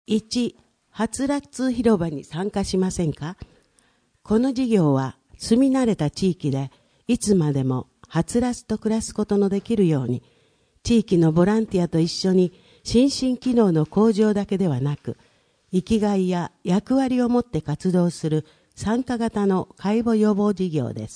1、はつらつ広場に参加しませんか？この事業は住み慣れた地域でいつまでもはつらつと暮らすことのできるように、地域のボランティアと一緒に心身機能の向上だけではなく、生きがいや役割を持って活動する参加型の介護予防事業です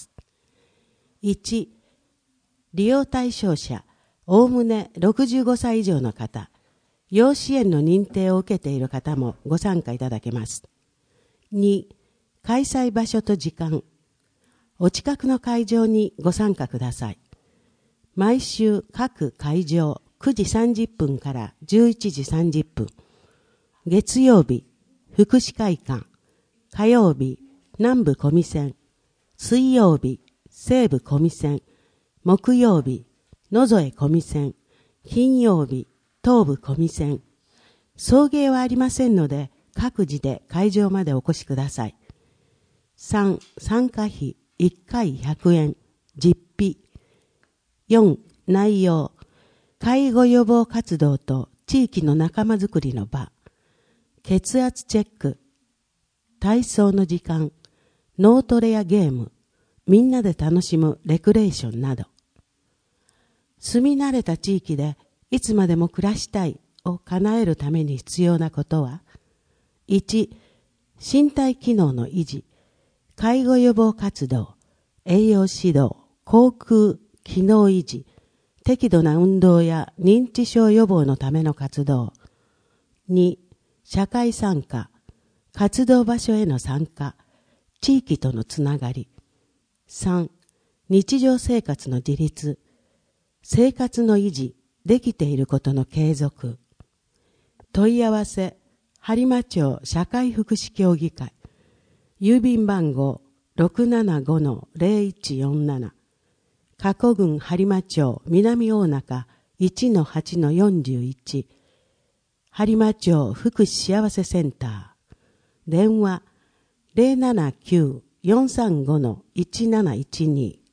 。1、利用対象者、おおむね65歳以上の方、要支援の認定を受けている方もご参加いただけます。2、開催場所と時間、お近くの会場にご参加ください。毎週各会場9時30分から11時30分、月曜日、福祉会館、火曜日、南部小見線、水曜日、西部小見線、木曜日、野添小見線、金曜日、東部小見線。送迎はありませんので、各自で会場までお越しください。3、参加費1回100円、実費。4、内容。介護予防活動と地域の仲間づくりの場。血圧チェック。体操の時間。脳トレやゲーム。みんなで楽しむレクレーションなど。住み慣れた地域でいつまでも暮らしたいを叶えるために必要なことは、1、身体機能の維持。介護予防活動、栄養指導、口腔、機能維持、適度な運動や認知症予防のための活動。2、社会参加、活動場所への参加、地域とのつながり。3、日常生活の自立、生活の維持、できていることの継続。問い合わせ、播磨町社会福祉協議会。郵便番号 675-0147 加古郡播磨町南大中 1-8-41 播磨町福祉幸せセンター電話 079-435-1712